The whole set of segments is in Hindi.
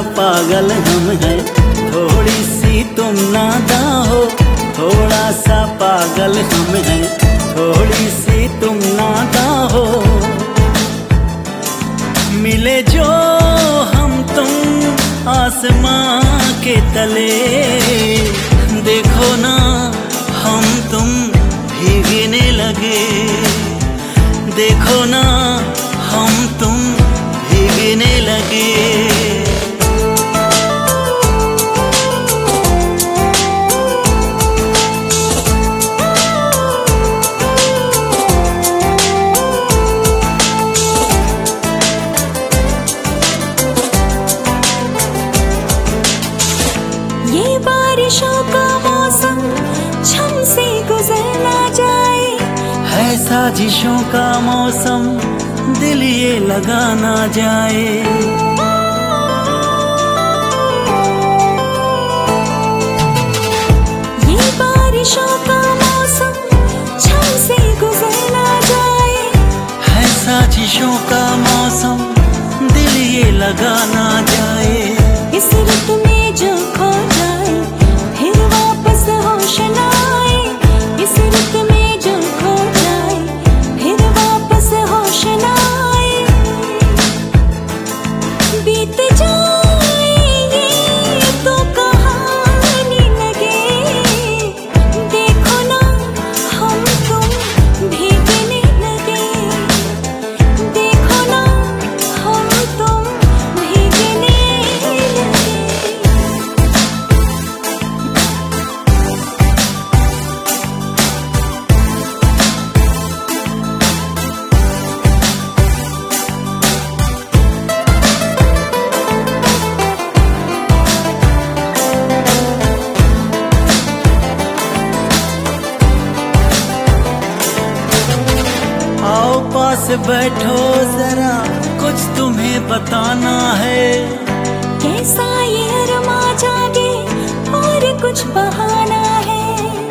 पागल हम हैं, थोड़ी सी तुम नादा हो। थोड़ा सा पागल हम हैं, थोड़ी सी तुम नादा हो। मिले जो हम तुम आसमां के तले, देखो ना हम तुम भीगने लगे। देखो ना हम तुम भीगने लगे। ये बारिशों का मौसम छम से गुजर ना जाए, है साजिशों का मौसम दिल ये लगा ना जाए। ये बारिशों का मौसम छम से गुजर ना जाए, है साजिशों का मौसम दिल ये लगा ना जाए। इस रुत में जो खो जाए फिर वापस होश न आए। इस रुत में जो खो जाए फिर वापस होश न आए। बीत जाए ये तो कहानी लगे, देखो ना हम तुम भीगने लगे। देखो ना हम तुम भीगने लगे। आओ पास बैठो जरा, कुछ तुम्हें बताना है। कैसा ये अरमा जागे और कुछ बहाना है।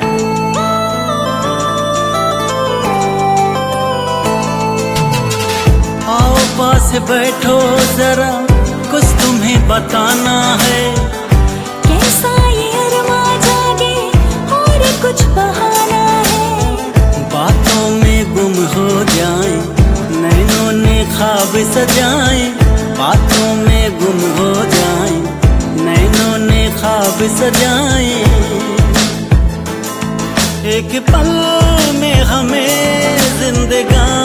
आओ पास बैठो जरा, कुछ तुम्हें बताना है। कैसा ये अरमा जागे और कुछ बहाना है। बातों में गुम हो जाए, नैनों ने ख्वाब सजाए। बातों में गुम हो जाए, नैनों ने ख्वाब सजाए। एक पल में हमें जिंदगानी